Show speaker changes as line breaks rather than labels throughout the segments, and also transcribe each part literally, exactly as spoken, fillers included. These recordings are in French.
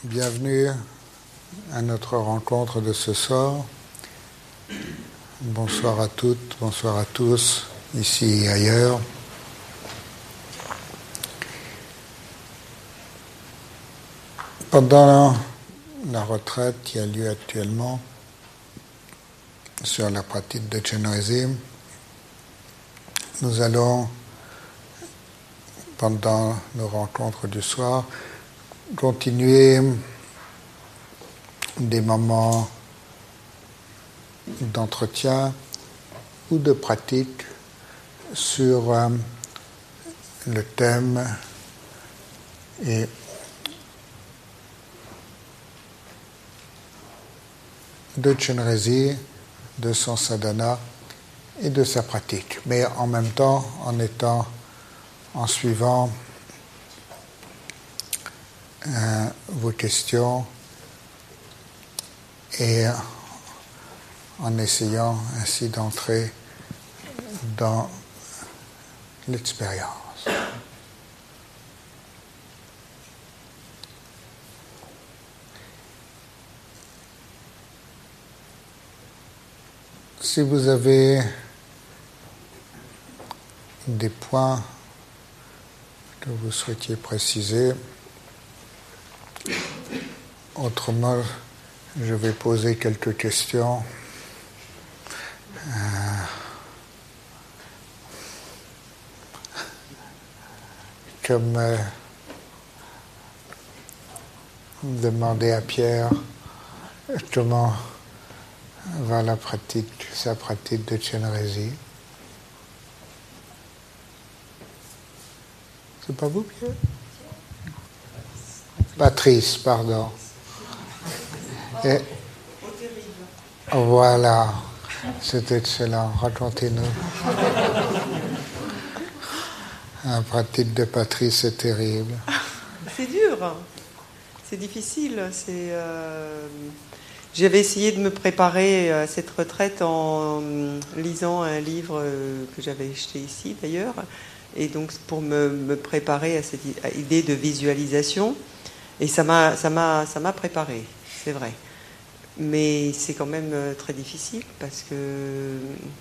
Bienvenue à notre rencontre de ce soir. Bonsoir à toutes, bonsoir à tous, ici et ailleurs. Pendant la retraite qui a lieu actuellement sur la pratique de Chenrezig, nous allons, pendant nos rencontres du soir, continuer des moments d'entretien ou de pratique sur euh, le thème et de Chenrezig, de son sadhana et de sa pratique, mais en même temps en étant, en suivant euh, vos questions et en essayant ainsi d'entrer dans l'expérience. Si vous avez des points que vous souhaitiez préciser, autrement, je vais poser quelques questions. Euh, comme euh, demander à Pierre comment va la pratique, sa pratique de Chenrezig. C'est pas vous, Pierre? Patrice, pardon. Et, voilà, c'est excellent. Racontez-nous. La pratique de Patrice, c'est terrible.
C'est dur, c'est difficile. C'est, euh... J'avais essayé de me préparer à cette retraite en lisant un livre que j'avais acheté ici d'ailleurs, et donc pour me, me préparer à cette idée de visualisation. Et ça m'a, ça m'a, ça m'a préparé, c'est vrai. Mais c'est quand même très difficile parce que euh,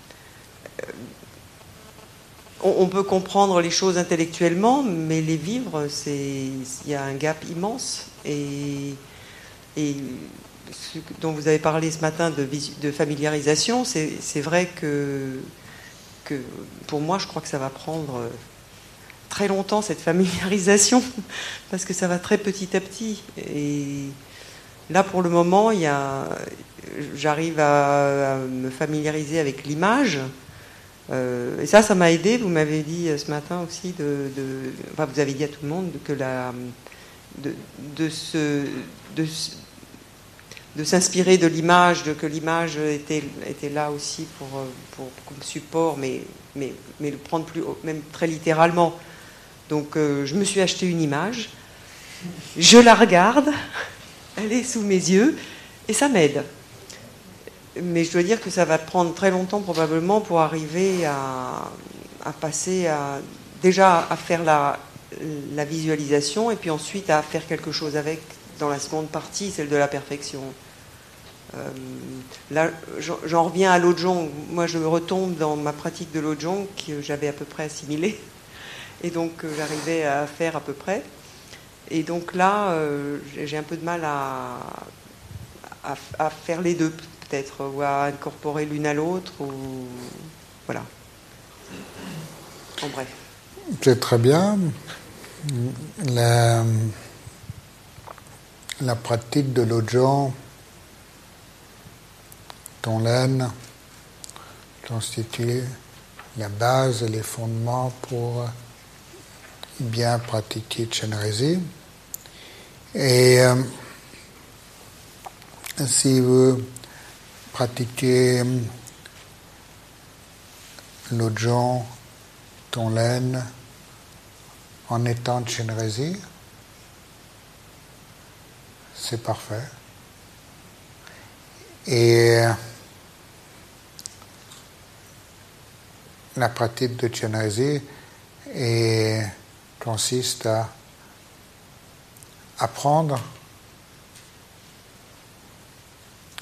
on, on peut comprendre les choses intellectuellement, mais les vivre, c'est, il y a un gap immense. Et, et ce dont vous avez parlé ce matin de, de familiarisation, c'est, c'est vrai que, que pour moi, je crois que ça va prendre très longtemps, cette familiarisation, parce que ça va très petit à petit. Et là, pour le moment, il y a, j'arrive à, à me familiariser avec l'image. Euh, et ça, ça m'a aidé. Vous m'avez dit ce matin aussi, de, de, enfin, vous avez dit à tout le monde que la, de, de, se, de, de s'inspirer de l'image, de, que l'image était, était là aussi pour, pour, comme support, mais, mais, mais le prendre plus, même très littéralement. Donc, euh, je me suis acheté une image, je la regarde, elle est sous mes yeux, et ça m'aide. Mais je dois dire que ça va prendre très longtemps probablement pour arriver à, à passer à, déjà à faire la, la visualisation, et puis ensuite à faire quelque chose avec dans la seconde partie, celle de la perfection. Euh, là, j'en, j'en reviens à Lojong. Moi, je retombe dans ma pratique de Lojong que j'avais à peu près assimilée. Et donc, euh, j'arrivais à faire à peu près. Et donc là, euh, j'ai un peu de mal à, à, à faire les deux, peut-être, ou à incorporer l'une à l'autre, ou... Voilà. En bref.
C'est très bien. La, la pratique de Lojong, Tonglen, constitue la base et les fondements pour bien pratiquer Chenrezig. Et euh, si vous pratiquez Lojong, Tonglen en étant Chenrezig, c'est parfait. Et la pratique de Chenrezig est consiste à apprendre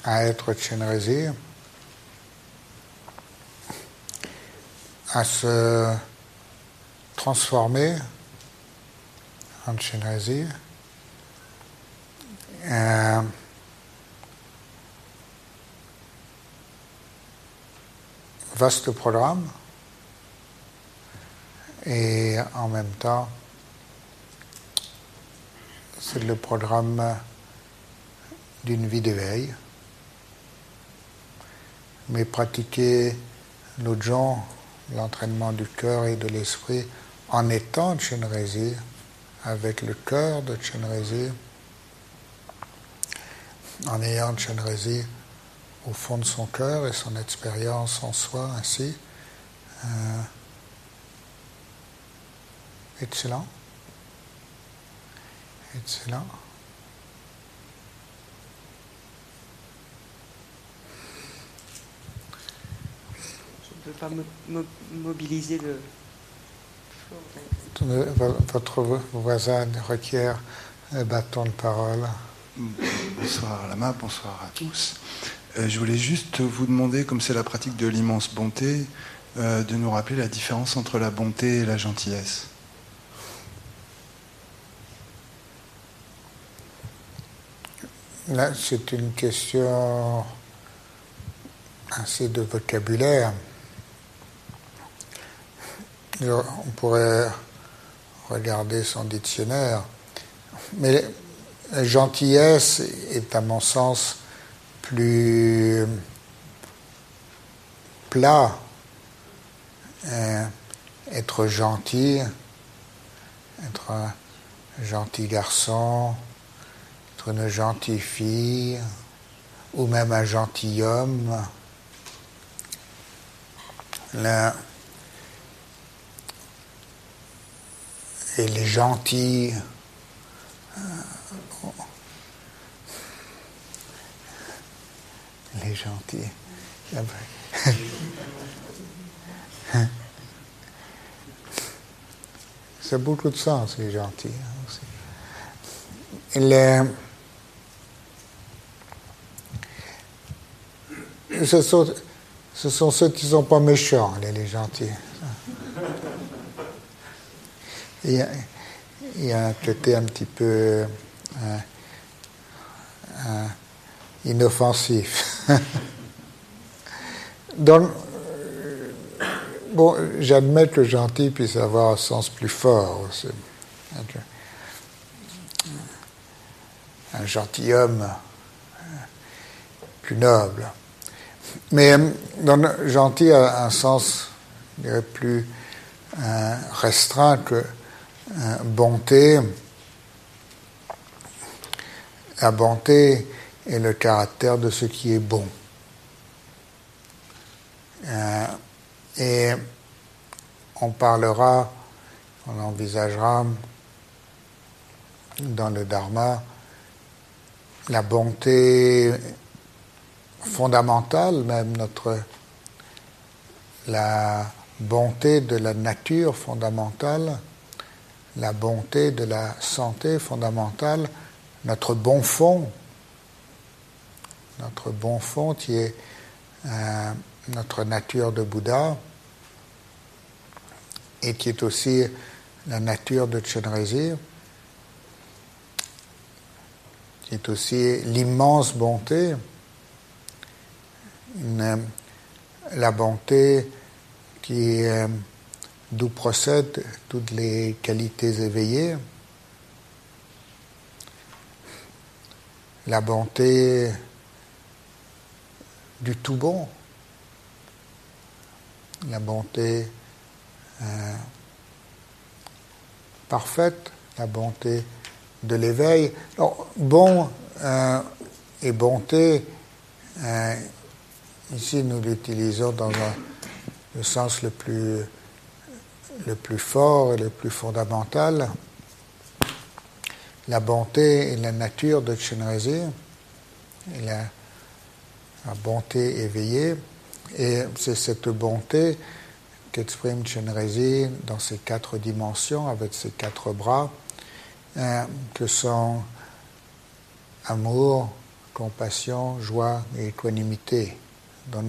à être Chenrezig, à se transformer en Chenrezig. Euh, vaste programme et en même temps c'est le programme d'une vie d'éveil, mais pratiquer l'Ujjayi, l'entraînement du cœur et de l'esprit en étant Chenrezig, avec le cœur de Chenrezig, en ayant Chenrezig au fond de son cœur et son expérience en soi ainsi. Euh, excellent. Excellent.
Je ne peux pas mo- mo- mobiliser le...
Votre voisin requiert un bâton de parole.
Bonsoir Lama, bonsoir à tous. Euh, je voulais juste vous demander, comme c'est la pratique de l'immense bonté, euh, de nous rappeler la différence entre la bonté et la gentillesse.
Là, c'est une question assez de vocabulaire. On pourrait regarder son dictionnaire. Mais la gentillesse est, à mon sens, plus plat. Euh, être gentil, être un gentil garçon, être une gentille fille, ou même un gentilhomme. Là, et les gentils, euh, bon, les gentils, ça a beaucoup de sens, les gentils aussi. Les, ce, sont, ce sont ceux qui ne sont pas méchants, les, les gentils. Il y, a, il y a un côté un petit peu euh, euh, inoffensif. Donc, euh, bon, j'admets que gentil puisse avoir un sens plus fort aussi. Okay. Un gentilhomme euh, plus noble. Mais donc, gentil a un sens, je dirais, plus euh, restreint que Euh, bonté. La bonté est le caractère de ce qui est bon. Euh, et on parlera, on envisagera dans le Dharma la bonté fondamentale, même notre la bonté de la nature fondamentale, la bonté de la santé fondamentale, notre bon fond, notre bon fond qui est euh, notre nature de Bouddha et qui est aussi la nature de Chenrezig, qui est aussi l'immense bonté, une, la bonté qui est d'où procèdent toutes les qualités éveillées, la bonté du tout bon, la bonté euh, parfaite, la bonté de l'éveil. Alors, bon euh, et bonté, euh, ici nous l'utilisons dans un, le sens le plus le plus fort et le plus fondamental. La bonté est la nature de Chenrezig, la, la bonté éveillée, et c'est cette bonté qu'exprime Chenrezig dans ses quatre dimensions, avec ses quatre bras, euh, que sont amour, compassion, joie et équanimité. Dans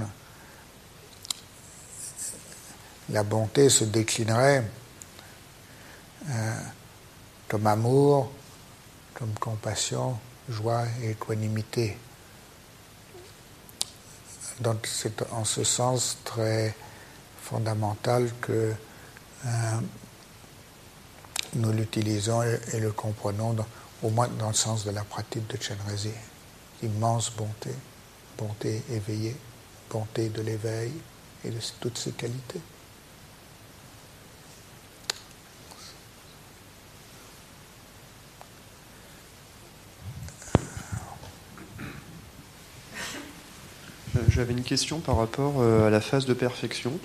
la bonté se déclinerait euh, comme amour, comme compassion, joie et équanimité. Donc c'est en ce sens très fondamental que euh, nous l'utilisons et, et le comprenons, dans, au moins dans le sens de la pratique de Chenrezig. Immense bonté, bonté éveillée, bonté de l'éveil et de toutes ses qualités.
J'avais une question par rapport à la phase de perfection.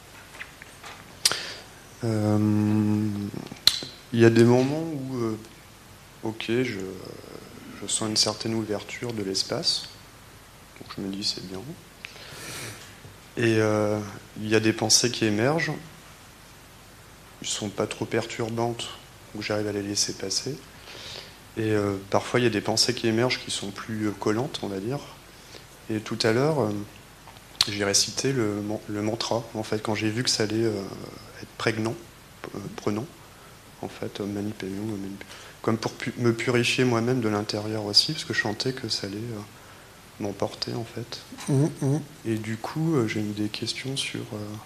Euh, il y a des moments où, euh, ok, je, je sens une certaine ouverture de l'espace, donc je me dis c'est bien. Et euh, il y a des pensées qui émergent, elles ne sont pas trop perturbantes, donc j'arrive à les laisser passer. Et euh, parfois il y a des pensées qui émergent qui sont plus collantes, on va dire. Et tout à l'heure, euh, j'ai récité le, le mantra, en fait, quand j'ai vu que ça allait euh, être prégnant, euh, prenant, en fait, euh, mani padme hum, mani padme, comme pour pu- me purifier moi-même de l'intérieur aussi, parce que je sentais que ça allait euh, m'emporter, en fait.
Mmh, mmh.
Et du coup, euh, j'ai eu des questions sur euh,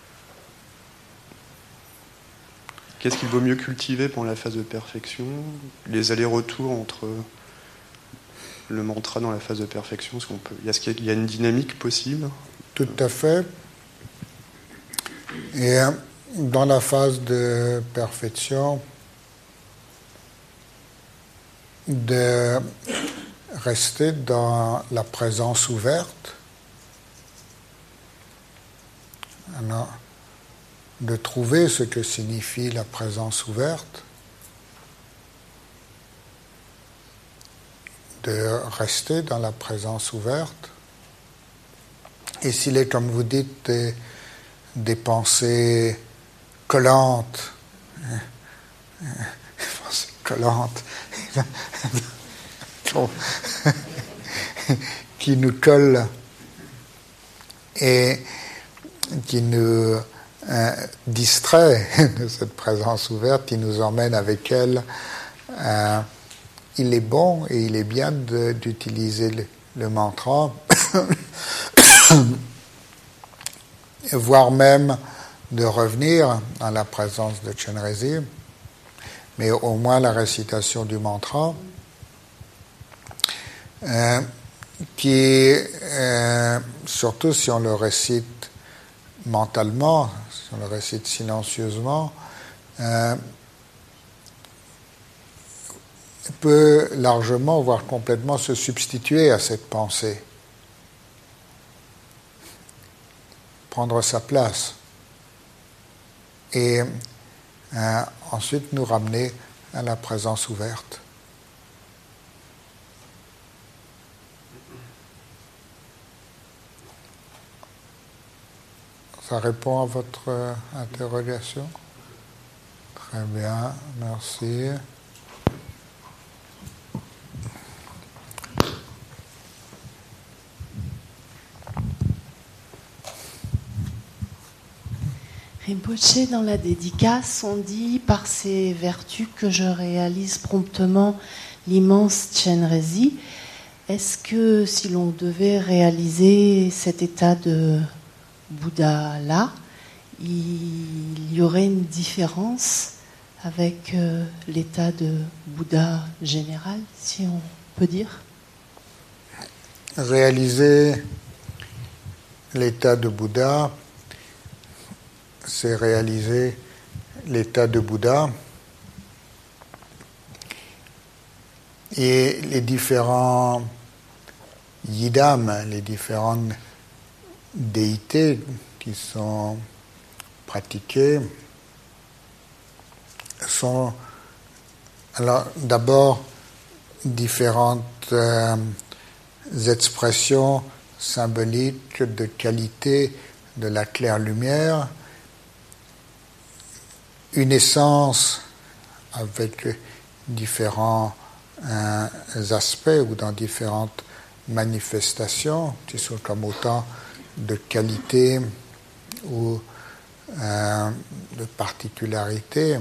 qu'est-ce qu'il vaut mieux cultiver pendant la phase de perfection, les allers-retours entre le mantra dans la phase de perfection, est-ce qu'on peut, est-ce qu'il y a une dynamique possible?
Tout à fait. Et euh, dans la phase de perfection, de rester dans la présence ouverte, alors, de trouver ce que signifie la présence ouverte, de rester dans la présence ouverte. Et s'il est, comme vous dites, des, des pensées collantes, des pensées collantes, qui nous collent et qui nous euh, distrait de cette présence ouverte, qui nous emmène avec elle, euh, il est bon et il est bien de, d'utiliser le, le mantra, voire même de revenir à la présence de Chenrezig, mais au moins la récitation du mantra, euh, qui, euh, surtout si on le récite mentalement, si on le récite silencieusement, euh, peut largement, voire complètement se substituer à cette pensée, prendre sa place et euh, ensuite nous ramener à la présence ouverte. Ça répond à votre euh, interrogation? Très bien, merci.
Rinpoché, dans la dédicace, on dit « Par ces vertus que je réalise promptement l'immense Chenrezig ». Est-ce que si l'on devait réaliser cet état de Bouddha-là, il y aurait une différence avec euh, l'état de Bouddha général, si on peut dire?
Réaliser l'état de Bouddha, c'est réaliser l'état de Bouddha et les différents yidam, les différentes déités qui sont pratiquées sont alors d'abord différentes euh, expressions symboliques de qualité de la claire lumière, une essence avec différents euh, aspects ou dans différentes manifestations qui sont comme autant de qualités ou euh, de particularités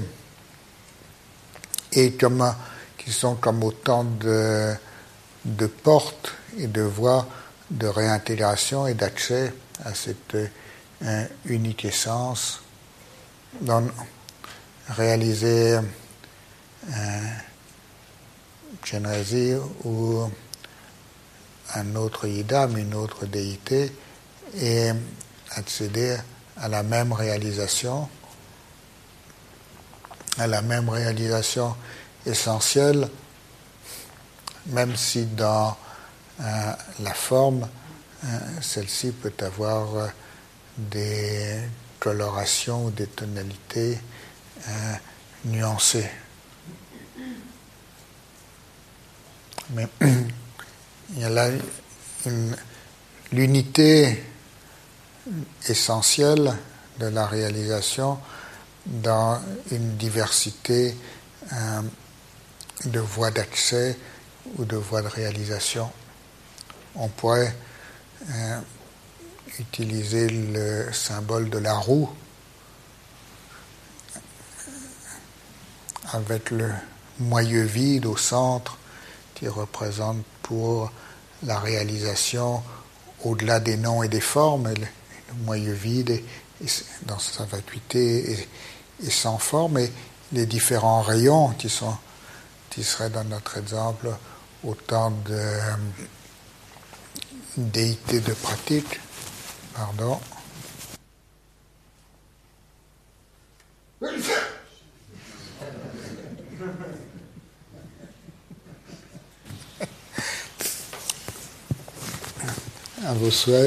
et comme, qui sont comme autant de, de portes et de voies de réintégration et d'accès à cette euh, unique essence. Donc, réaliser euh, Chenrezig ou un autre idam, une autre déité, et accéder à la même réalisation, à la même réalisation essentielle, même si dans euh, la forme, euh, celle-ci peut avoir euh, des colorations ou des tonalités euh, nuancées. Mais il y a là une, l'unité essentielle de la réalisation dans une diversité euh, de voies d'accès ou de voies de réalisation. On pourrait euh, utiliser le symbole de la roue avec le moyeu vide au centre qui représente pour la réalisation au-delà des noms et des formes. Le, le moyeu vide est, est, dans sa vacuité est, est sans forme, et les différents rayons qui, sont, qui seraient dans notre exemple autant de euh, déités de pratique. Pardon. À vos souhaits.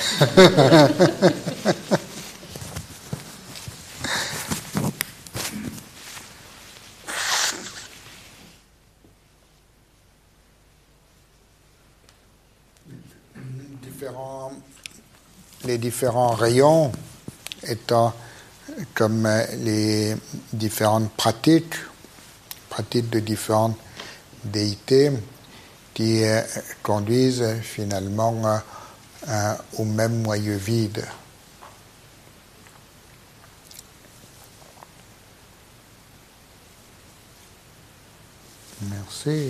Différents, les différents rayons étant comme les différentes pratiques, pratiques de différentes déités qui euh, conduisent finalement euh, euh, au même moyeu vide. Merci.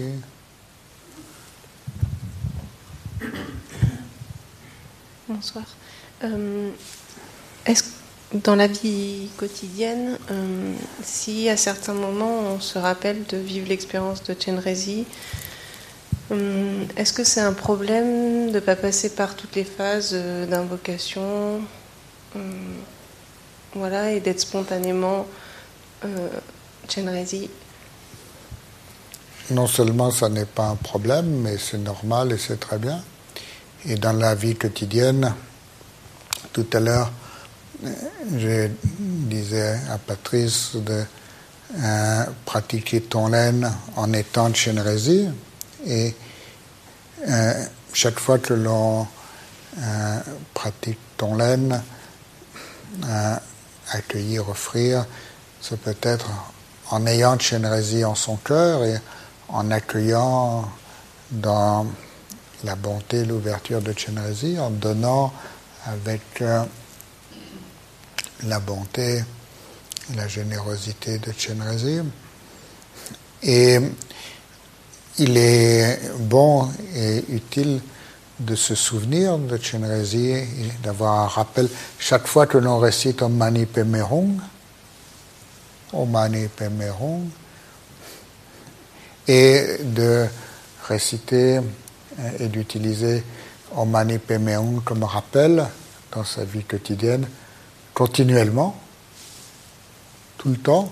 Bonsoir. Euh, est-ce que dans la vie quotidienne, euh, si à certains moments on se rappelle de vivre l'expérience de Chenrezig, euh, est-ce que c'est un problème de ne pas passer par toutes les phases euh, d'invocation, euh, voilà, et d'être spontanément euh, Chenrezig?
Non seulement ça n'est pas un problème, mais c'est normal et c'est très bien. Et dans la vie quotidienne, tout à l'heure, je disais à Patrice de euh, pratiquer Tonglen en étant Chenrezig, et euh, chaque fois que l'on euh, pratique Tonglen, euh, accueillir, offrir, ça peut être en ayant Chenrezig en son cœur et en accueillant dans la bonté, l'ouverture de Chenrezig, en donnant avec euh, la bonté et la générosité de Chenrezig. Et il est bon et utile de se souvenir de Chenrezig et d'avoir un rappel chaque fois que l'on récite Om Mani Padme Hum, Om Mani Padme Hum, et de réciter et d'utiliser Om Mani Padme Hum comme rappel dans sa vie quotidienne, continuellement, tout le temps,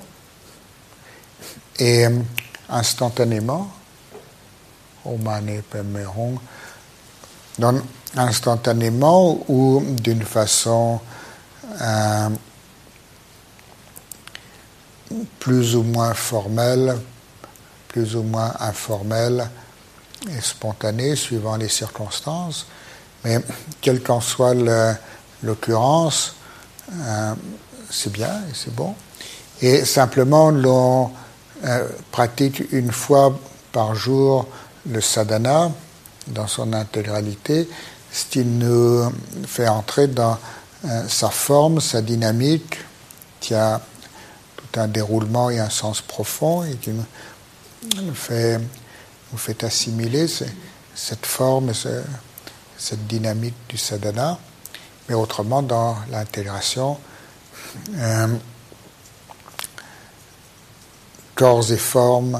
et instantanément, Om Mani Padme Hum, donc instantanément ou d'une façon euh, plus ou moins formelle, plus ou moins informelle et spontanée, suivant les circonstances, mais quelle qu'en soit le, l'occurrence, euh, c'est bien et c'est bon. Et simplement, l'on euh, pratique une fois par jour le sadhana, dans son intégralité, ce qui nous fait entrer dans euh, sa forme, sa dynamique, qui a tout un déroulement et un sens profond, et qui nous, nous, fait, nous fait assimiler ce, cette forme, ce, cette dynamique du sadhana, mais autrement dans l'intégration. Euh, corps et formes,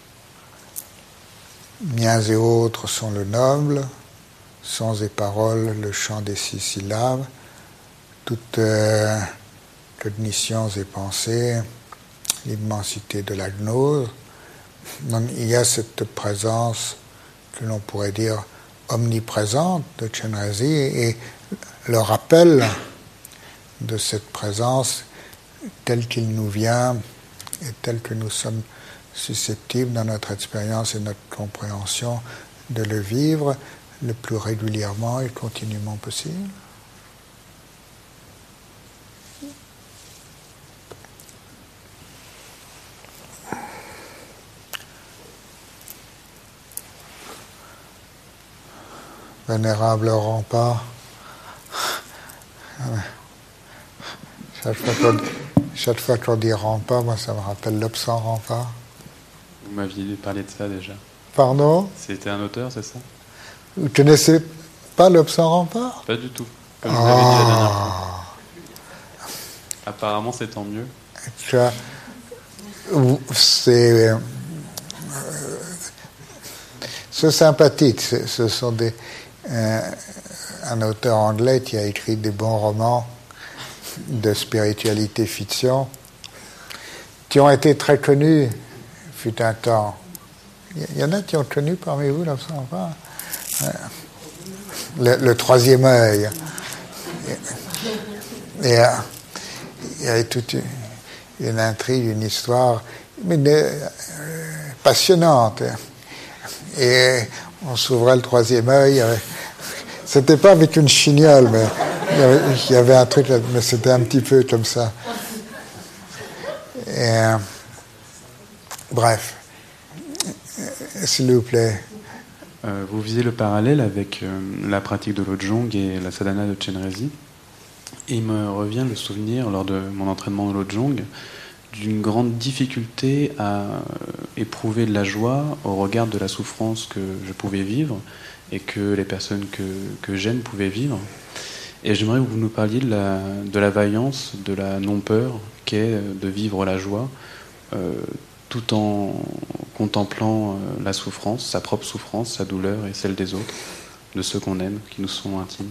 miens et autres sont le noble, sons et paroles, le chant des six syllabes, toutes euh, cognitions et pensées, l'immensité de la gnose. Donc, il y a cette présence que l'on pourrait dire omniprésente de Chenrezig, et le rappel de cette présence telle qu'il nous vient et tel que nous sommes susceptibles dans notre expérience et notre compréhension de le vivre le plus régulièrement et continuellement possible. Vénérable Rempart, chaque fois qu'on chaque fois qu'on dit Rempart, moi ça me rappelle l'Obscen Rempart.
Vous m'aviez parlé de ça déjà.
Pardon ?
C'était un auteur, c'est ça ?
Vous ne connaissez pas l'Obscen Rempart ?
Pas du tout, comme je vous l'avais dit la dernière fois. Apparemment, c'est tant mieux.
C'est, euh, c'est sympathique. C'est, ce sont des, euh, un auteur anglais qui a écrit des bons romans de spiritualité fiction qui ont été très connus fut un temps. Il y en a qui ont connu parmi vous l'Obscen Rempart. Le, le troisième œil. Et, et, il y a toute une, une intrigue, une histoire mais de, euh, passionnante. Et on s'ouvrait le troisième œil. C'était pas avec une chignole, mais il y avait, il y avait un truc, mais c'était un petit peu comme ça. Et, euh, bref, s'il vous plaît.
Euh, vous visiez le parallèle avec euh, la pratique de l'Ojong et la sadhana de Chenrezig. Et il me revient le souvenir, lors de mon entraînement de l'Ojong, d'une grande difficulté à éprouver de la joie au regard de la souffrance que je pouvais vivre et que les personnes que, que j'aime pouvaient vivre. Et j'aimerais que vous nous parliez de la, de la vaillance, de la non-peur qu'est de vivre la joie euh, tout en contemplant euh, la souffrance, sa propre souffrance, sa douleur et celle des autres, de ceux qu'on aime, qui nous sont intimes.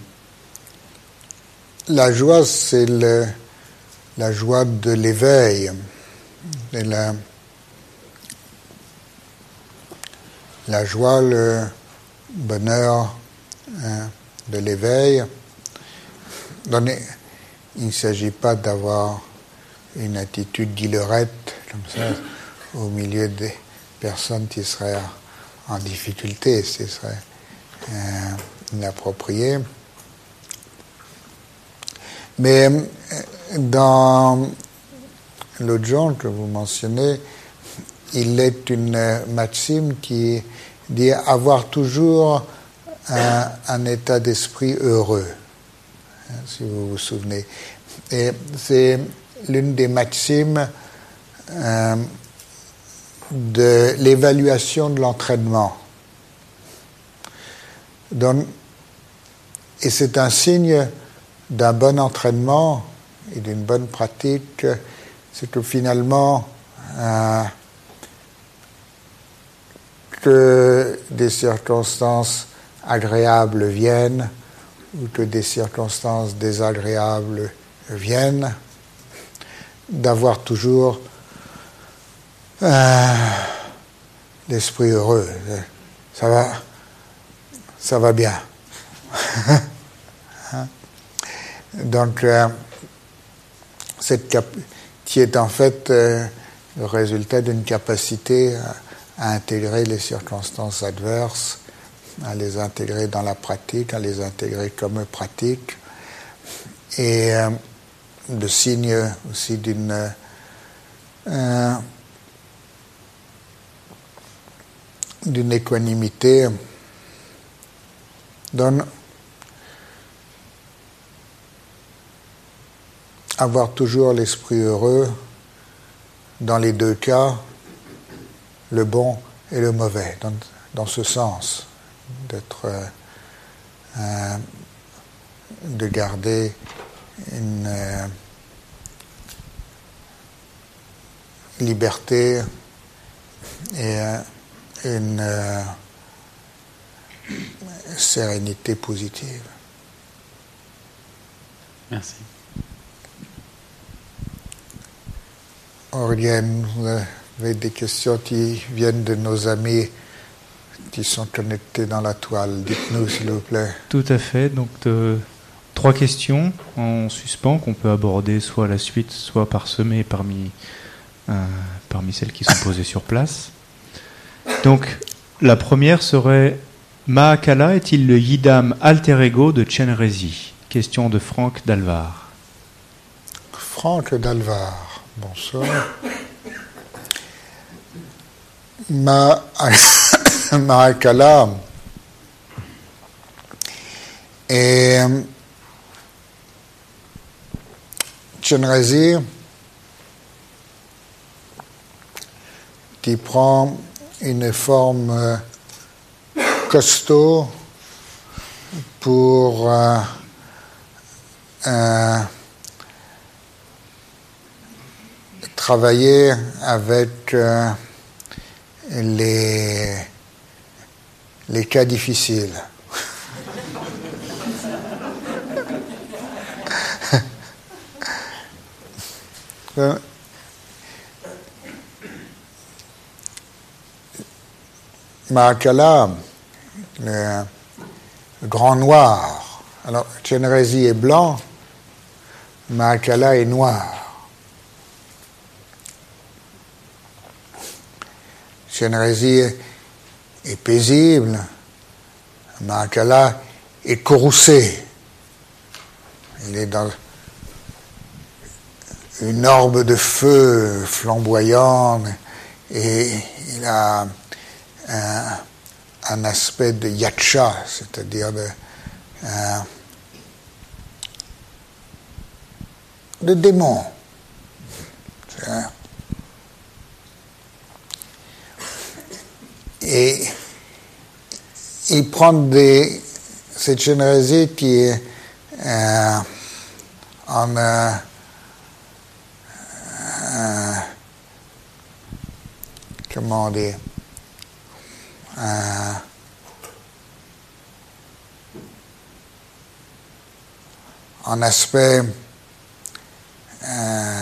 La joie, c'est le, la joie de l'éveil. C'est la, la joie, le bonheur hein, de l'éveil. Donc, il ne s'agit pas d'avoir une attitude guillerette comme ça au milieu des personnes qui seraient en difficulté. Ce serait euh, inapproprié. Mais dans l'Ojong que vous mentionnez, il est une maxime qui dit avoir toujours un, un état d'esprit heureux, hein, si vous vous souvenez. Et c'est l'une des maximes euh, de l'évaluation de l'entraînement. Donc, et c'est un signe d'un bon entraînement et d'une bonne pratique, c'est que finalement, euh, que des circonstances agréables viennent ou que des circonstances désagréables viennent, d'avoir toujours euh, l'esprit heureux. Ça va, ça va bien. Hein? Donc, euh, cette cap- qui est en fait euh, le résultat d'une capacité à, à intégrer les circonstances adverses, à les intégrer dans la pratique, à les intégrer comme pratique, et euh, le signe aussi d'une euh, d'une équanimité Donc, avoir toujours l'esprit heureux, dans les deux cas, le bon et le mauvais, dans, dans ce sens, d'être, euh, euh, de garder une euh, liberté et euh, une euh, sérénité positive.
Merci.
Aurélien, vous avez des questions qui viennent de nos amis qui sont connectés dans la toile. Dites-nous, s'il vous plaît.
Tout à fait. Donc, de, trois questions en suspens qu'on peut aborder soit à la suite, soit parsemées parmi, euh, parmi celles qui sont posées sur place. Donc, la première serait: Mahakala est-il le yidam alter ego de Chenrezig? Question de Franck Dalvar.
Franck Dalvar. Bonsoir. Ma, Mahakala et Chenrezig qui prend une forme costaud pour euh, euh, travailler avec euh, les, les cas difficiles. Mahakala, le, le grand noir. Alors, Chenrezig est blanc, Mahakala est noir. Chenrezig est paisible, Mahakala est courroucé. Il est dans une orbe de feu flamboyant et il a un, un aspect de yaksha, c'est-à-dire de, un, de démon. C'est un, Et il prend des. C'est Chenrezig qui est euh, en. Euh, euh, comment dire euh, en aspect. Euh,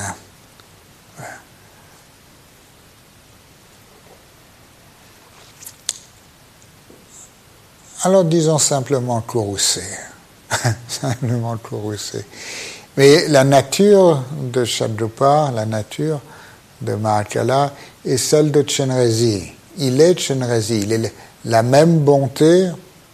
Alors disons simplement courroucé, simplement courroucé. Mais la nature de Shadrupa, la nature de Mahakala est celle de Chenrezig. Il est Chenrezig, il est la même bonté,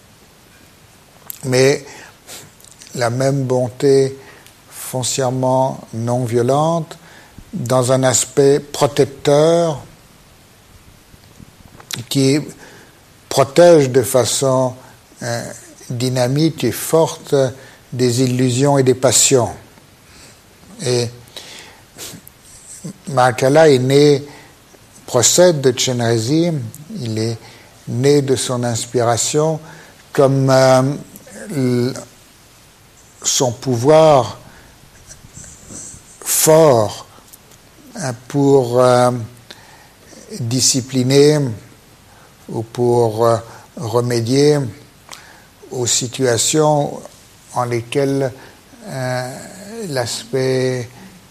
mais la même bonté foncièrement non violente, dans un aspect protecteur qui protège de façon euh, dynamique et forte des illusions et des passions. Et Mahakala est né, procède de Chenrezig, il est né de son inspiration, comme euh, le, son pouvoir fort hein, pour euh, discipliner ou pour euh, remédier aux situations en lesquelles euh, l'aspect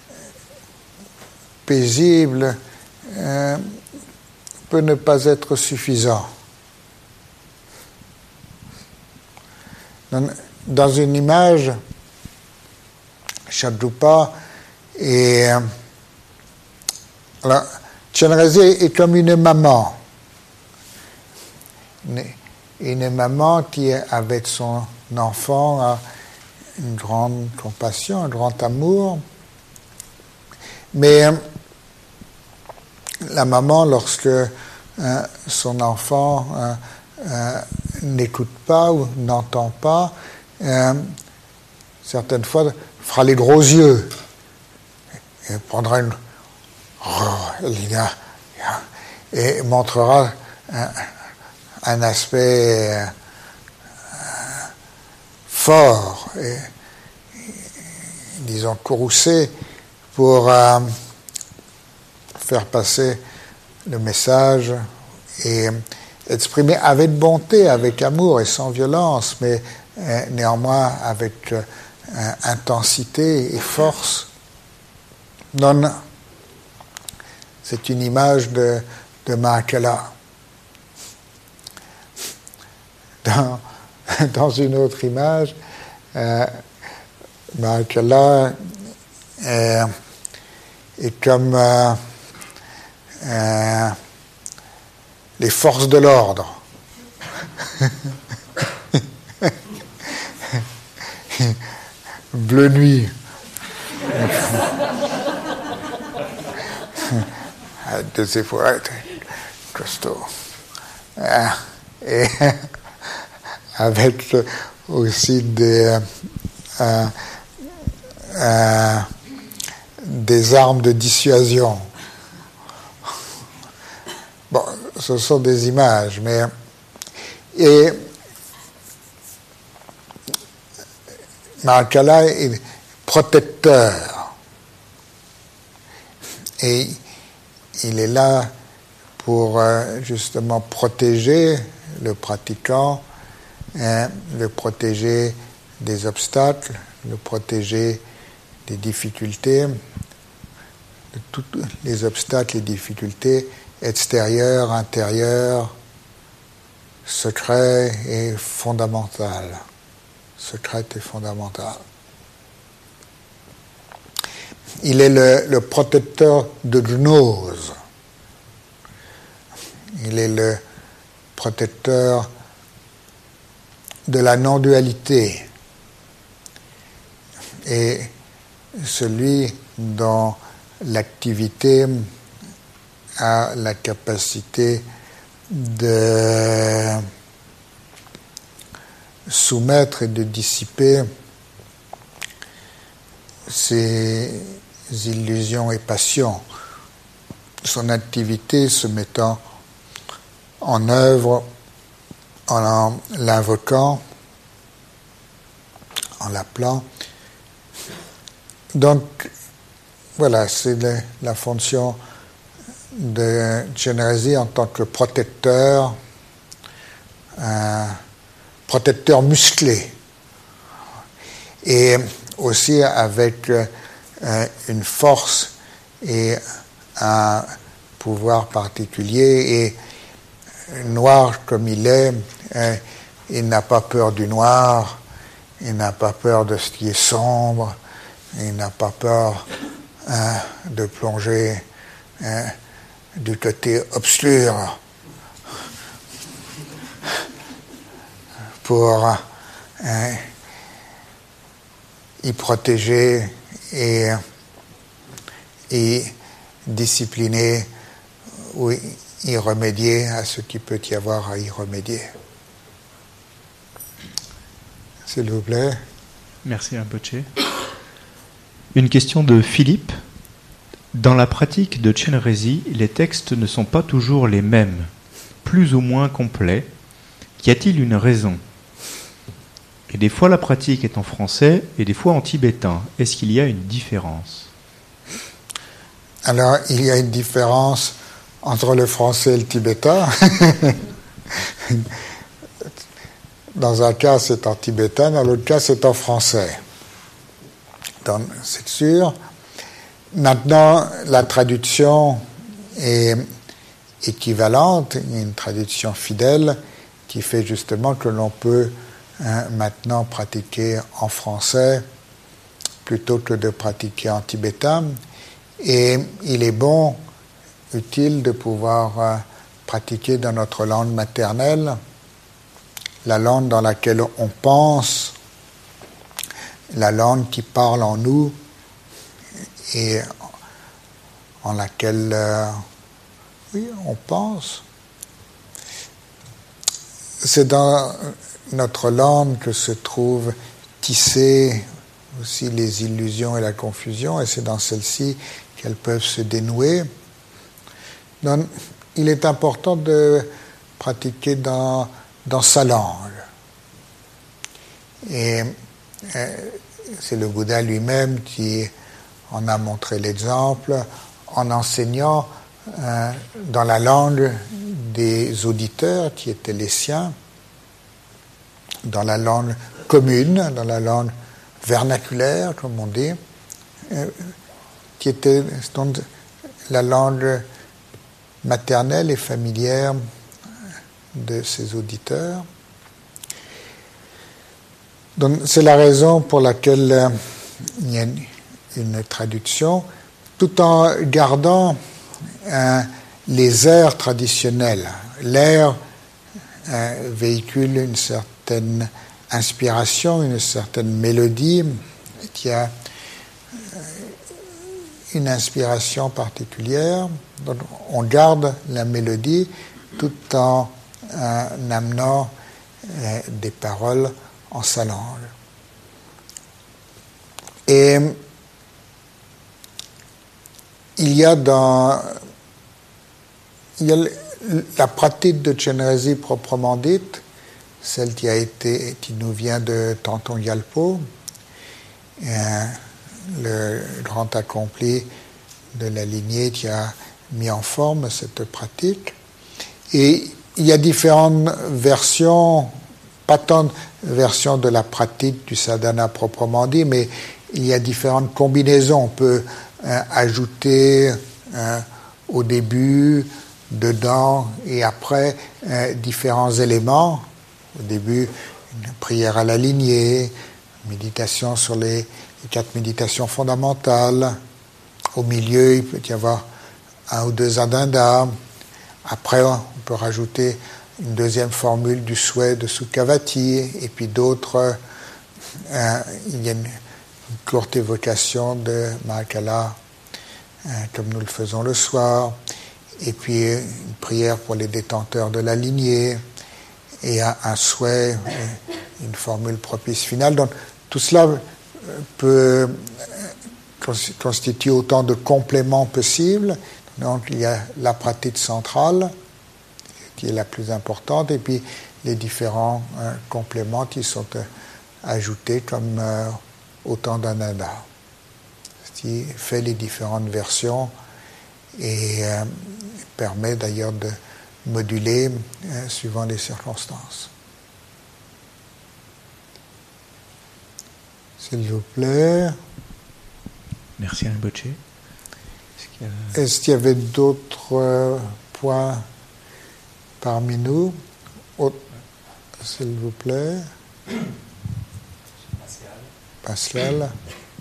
paisible euh, peut ne pas être suffisant. Dans, dans une image, Shadrupa est... Alors, Chenrezig est comme une maman. Une, une maman qui, avec son enfant, a une grande compassion, un grand amour. Mais la maman, lorsque euh, son enfant euh, euh, n'écoute pas ou n'entend pas, euh, certaines fois fera les gros yeux et prendra une oh, et montrera un, un aspect euh, fort et, disons courroucé pour euh, faire passer le message et exprimer avec bonté, avec amour et sans violence, mais euh, néanmoins avec euh, intensité et force. Non, c'est une image de, de Mahakala. Dans, dans une autre image, euh, Mahakala est, est comme euh, euh, les forces de l'ordre. Bleu nuit. De ses forêts costaud. Et avec aussi des, euh, euh, des armes de dissuasion. Bon, ce sont des images, mais et Mahakala est protecteur et il est là pour euh, justement protéger le pratiquant, hein, le protéger des obstacles, le protéger des difficultés, de tous les obstacles et difficultés extérieurs, intérieurs, secrets et fondamentales. Secrète et fondamentale. Il est le, le protecteur de gnose. Il est le protecteur de la non-dualité. Et celui dont l'activité a la capacité de soumettre et de dissiper ses illusions et passions, son activité se mettant en œuvre en l'invoquant, en l'appelant. Donc, voilà, c'est le, la fonction de Chenrezig en tant que protecteur, euh, protecteur musclé, et aussi avec euh, une force et un pouvoir particulier, et noir comme il est, euh, il n'a pas peur du noir, il n'a pas peur de ce qui est sombre, il n'a pas peur euh, de plonger euh, du côté obscur pour euh, y protéger et, et discipliner ou y remédier à ce qu'il peut y avoir à y remédier. S'il vous plaît.
Merci Rinpoche. Une question de Philippe. Dans la pratique de Chenrezig, les textes ne sont pas toujours les mêmes, plus ou moins complets. Y a-t-il une raison ? Et des fois la pratique est en français et des fois en tibétain. Est-ce qu'il y a une différence ?
Alors, il y a une différence entre le français et le tibétain. Dans un cas, c'est en tibétain, dans l'autre cas, c'est en français. Donc, c'est sûr. Maintenant, la traduction est équivalente, il y a une traduction fidèle qui fait justement que l'on peut hein, maintenant pratiquer en français plutôt que de pratiquer en tibétain. Et il est bon, utile de pouvoir euh, pratiquer dans notre langue maternelle, la langue dans laquelle on pense, la langue qui parle en nous et en laquelle euh, oui, on pense. c'est dans notre langue que se trouvent tissées aussi les illusions et la confusion, et c'est dans celle-ci qu'elles peuvent se dénouer. Donc, il est important de pratiquer dans, dans sa langue. Et euh, c'est le Bouddha lui-même qui en a montré l'exemple en enseignant euh, dans la langue des auditeurs qui étaient les siens, dans la langue commune, dans la langue vernaculaire, comme on dit, euh, qui était donc la langue maternelle et familière de ses auditeurs. Donc, c'est la raison pour laquelle euh, il y a une, une traduction, tout en gardant euh, les airs traditionnels. L'air euh, véhicule une certaine inspiration, une certaine mélodie qui a une inspiration particulière. Donc, on garde la mélodie tout en euh, amenant euh, des paroles en sa langue. Et il y a dans il y a la pratique de Chenrezig proprement dite, celle qui a été qui nous vient de Tanton Gyalpo, euh, le grand accompli de la lignée qui a mis en forme cette pratique. Et il y a différentes versions, pas tant de versions de la pratique du sadhana proprement dit, mais il y a différentes combinaisons. On peut euh, ajouter euh, au début, dedans et après euh, différents éléments. Au début, une prière à la lignée, méditation sur les, les quatre méditations fondamentales. Au milieu, il peut y avoir un ou deux adindas. Après, on peut rajouter une deuxième formule du souhait de Sukhavati, et puis d'autres, euh, il y a une, une courte évocation de Mahakala, euh, comme nous le faisons le soir, et puis une prière pour les détenteurs de la lignée, et un, un souhait, une formule propice finale. Donc, tout cela peut constituer autant de compléments possibles. Donc, il y a la pratique centrale, qui est la plus importante, et puis les différents euh, compléments qui sont euh, ajoutés comme euh, autant d'ananda, ce qui fait les différentes versions et euh, permet d'ailleurs de moduler euh, suivant les circonstances. S'il vous plaît.
Merci Rinpoche.
Est-ce qu'il y avait d'autres euh, points parmi nous? Oh, s'il vous plaît. Pascal.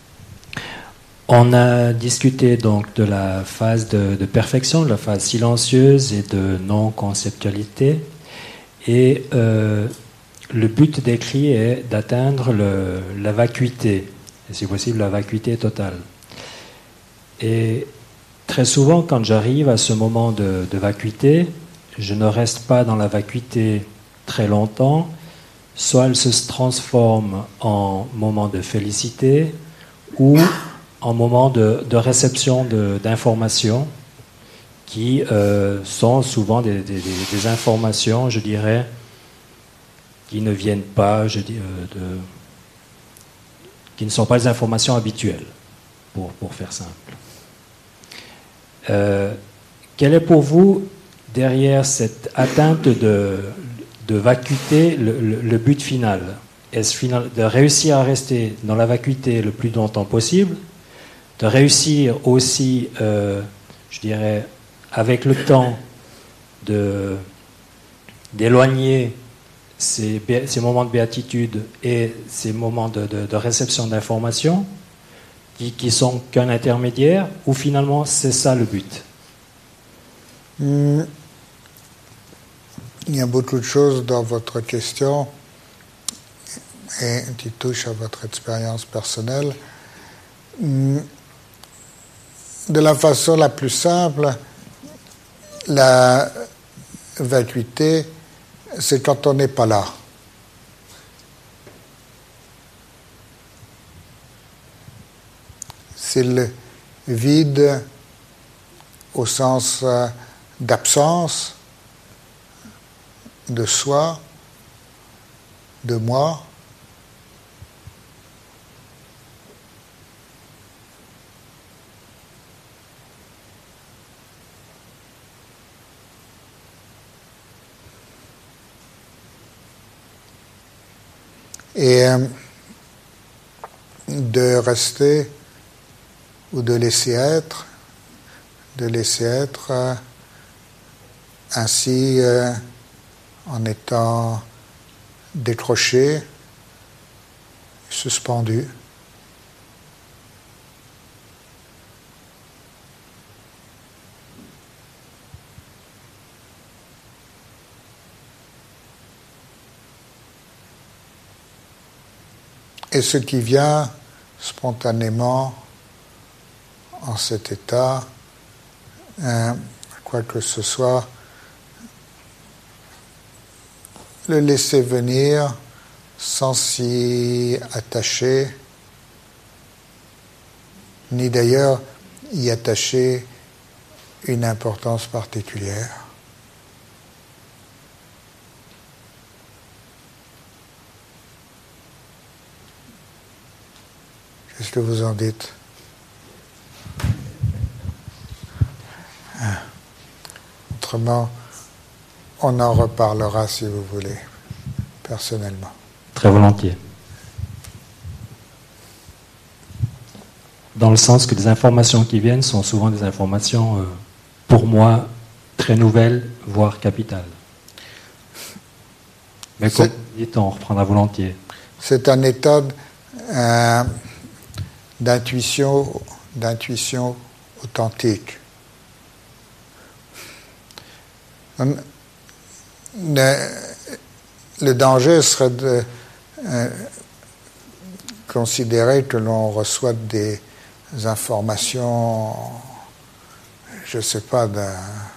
On a discuté donc de la phase de, de perfection, de la phase silencieuse et de non-conceptualité. Et euh, le but décrit est d'atteindre le, la vacuité, et si possible la vacuité totale. Et très souvent, quand j'arrive à ce moment de, de vacuité, je ne reste pas dans la vacuité très longtemps, soit elle se transforme en moment de félicité ou en moment de, de réception de, d'informations qui euh, sont souvent des, des, des informations, je dirais, qui ne viennent pas, je dis, euh, de, qui ne sont pas les informations habituelles, pour, pour faire simple. Euh, quel est pour vous, derrière cette atteinte de, de vacuité, le, le, le but final? Est-ce final, de réussir à rester dans la vacuité le plus longtemps possible, de réussir aussi, euh, je dirais, avec le temps, de, d'éloigner ces, ces moments de béatitude et ces moments de, de, de réception d'informations qui, qui sont qu'un intermédiaire, ou finalement c'est ça le but?
Mmh. Il y a beaucoup de choses dans votre question et qui touchent à votre expérience personnelle. Mmh. De la façon la plus simple, la vacuité c'est quand on n'est pas là. C'est le vide au sens d'absence de soi, de moi. Et de rester ou de laisser être, de laisser être euh, ainsi euh, en étant décroché, suspendu. Et ce qui vient spontanément en cet état, euh, quoi que ce soit, le laisser venir sans s'y attacher, ni d'ailleurs y attacher une importance particulière. Qu'est-ce que vous en dites? Autrement, on en reparlera si vous voulez, personnellement.
Très volontiers. Dans le sens que les informations qui viennent sont souvent des informations, euh, pour moi, très nouvelles, voire capitales. Mais comme vous dites, on reprendra volontiers.
C'est un état euh, d'intuition, d'intuition authentique. Le, le danger serait de euh, considérer que l'on reçoit des informations, je ne sais pas, d'un,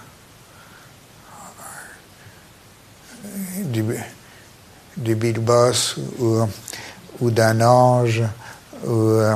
du, du Big Boss ou, ou d'un ange ou, euh,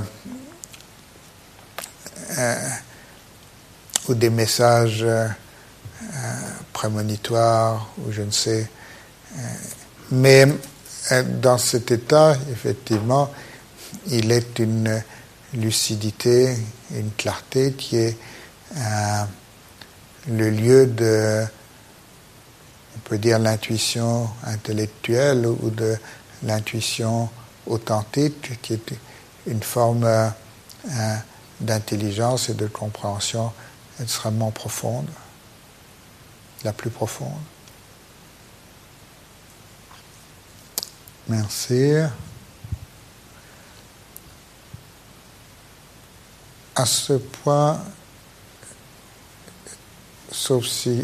euh, ou des messages euh, prémonitoire ou je ne sais. Mais dans cet état, effectivement, il est une lucidité, une clarté qui est euh, le lieu de, on peut dire, l'intuition intellectuelle ou de l'intuition authentique, qui est une forme euh, d'intelligence et de compréhension extrêmement profonde. La plus profonde. Merci. À ce point, sauf si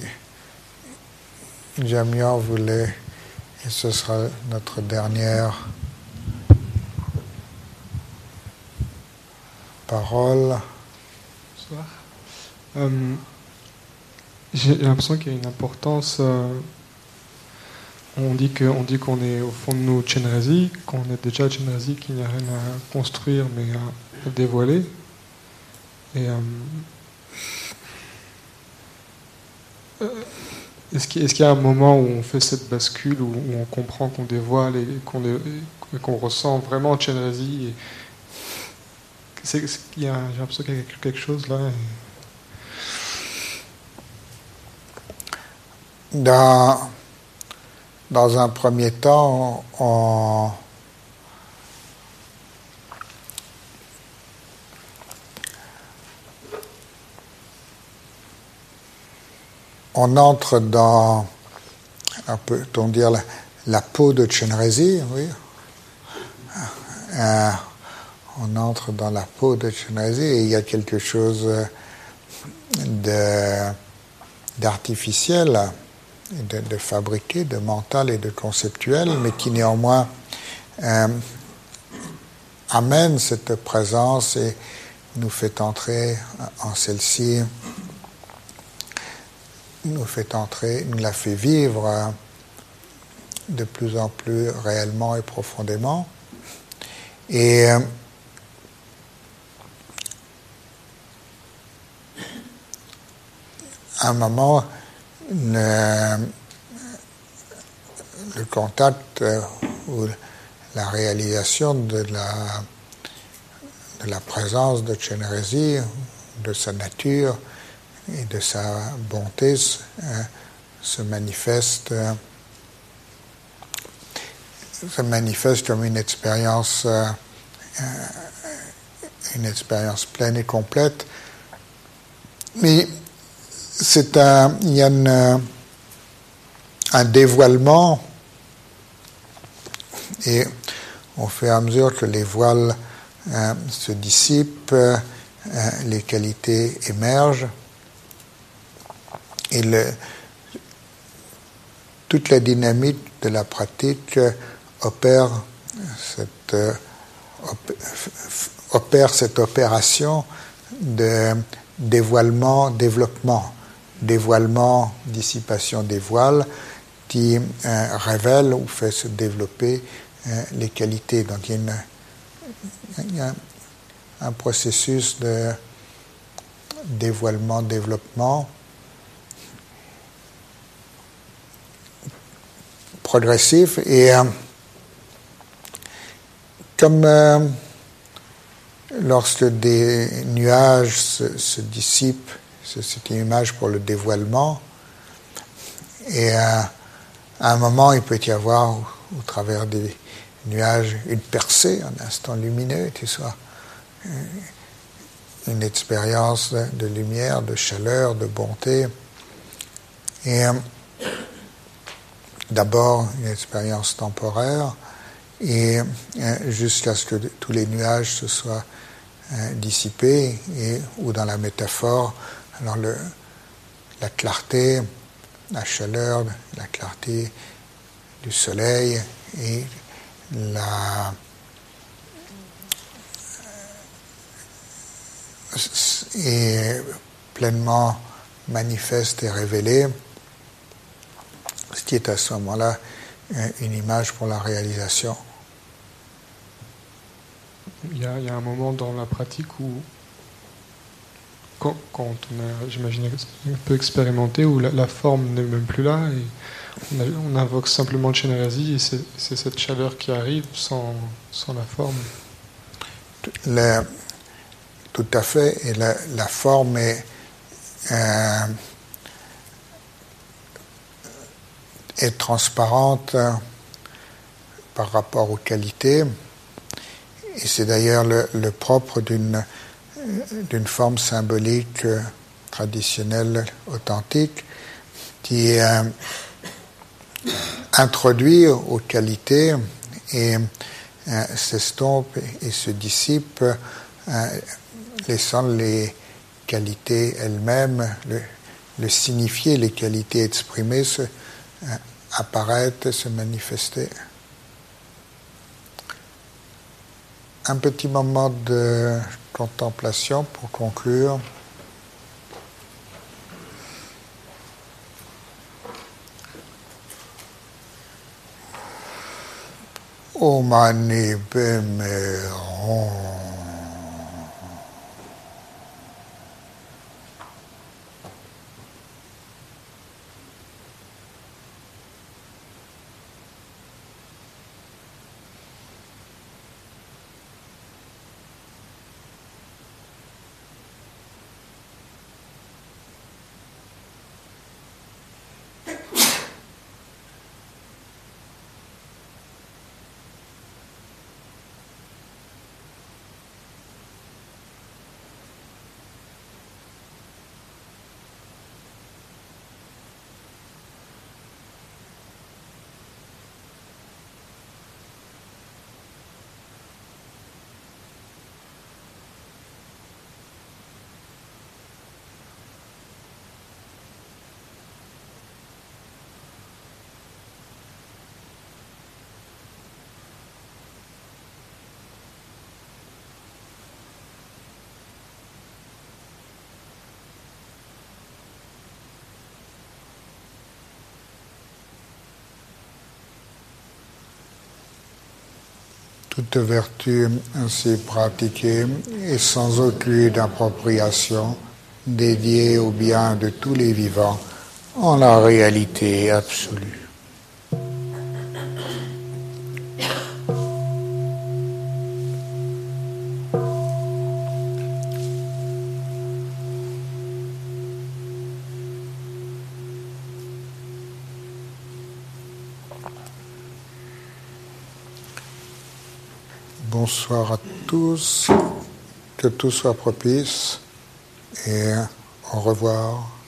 Jamior voulait, et ce sera notre dernière parole.
Bonsoir. Um... J'ai l'impression qu'il y a une importance. Euh, on dit que, on dit qu'on est au fond de nous Chenrezig, qu'on est déjà Chenrezig, qu'il n'y a rien à construire mais à, à dévoiler. Et euh, est-ce qu'il, est-ce qu'il y a un moment où on fait cette bascule, où, où on comprend qu'on dévoile et qu'on, est, et qu'on ressent vraiment Chenrezig et c'est, c'est, il y a, j'ai l'impression qu'il y a quelque chose là. Et,
Dans, dans un premier temps, on, on entre dans, peut-on dire, la, la peau de Chenrezig, oui. Euh, on entre dans la peau de Chenrezig et il y a quelque chose de, d'artificiel, de, de fabriqué, de mental et de conceptuel, mais qui néanmoins euh, amène cette présence et nous fait entrer en celle-ci, nous fait entrer, nous la fait vivre de plus en plus réellement et profondément. Et euh, à un moment, le, le contact euh, ou la réalisation de la, de la présence de Chenrezig, de sa nature et de sa bonté euh, se manifeste euh, se manifeste comme une expérience euh, une expérience pleine et complète. Mais c'est un, il y a une, un dévoilement, et au fur et à mesure que les voiles euh, se dissipent, euh, les qualités émergent, et le, toute la dynamique de la pratique opère cette, euh, opère cette opération de dévoilement, développement, dévoilement, dissipation des voiles, qui euh, révèle ou fait se développer euh, les qualités. Donc il y a, une, il y a un, un processus de dévoilement, développement progressif, et euh, comme euh, lorsque des nuages se, se dissipent, c'est une image pour le dévoilement, et euh, à un moment il peut y avoir au, au travers des nuages une percée, un instant lumineux, qui soit une expérience de, de lumière, de chaleur, de bonté, et euh, d'abord une expérience temporaire, et euh, jusqu'à ce que tous les nuages se soient euh, dissipés, et ou dans la métaphore, alors le, la clarté, la chaleur, la clarté du soleil et la est pleinement manifeste et révélée, ce qui est à ce moment-là une image pour la réalisation.
Il y a, il y a un moment dans la pratique où, quand, quand on a, j'imagine, un peu expérimenté, où la, la forme n'est même plus là, et on, a, on invoque simplement Chenrezig, et c'est, c'est cette chaleur qui arrive sans, sans la forme.
Le, tout à fait, et la, la forme est, euh, est transparente euh, par rapport aux qualités, et c'est d'ailleurs le, le propre d'une, d'une forme symbolique euh, traditionnelle, authentique, qui est euh, introduit aux qualités et euh, s'estompe et, et se dissipe, euh, laissant les qualités elles-mêmes, le, le signifier, les qualités exprimées, se, euh, apparaître, se manifester. Un petit moment de contemplation pour conclure. O mani bemeron. toute vertu ainsi pratiquée est sans aucune appropriation dédiée au bien de tous les vivants en la réalité absolue. Bonsoir à tous, que tout soit propice et au revoir.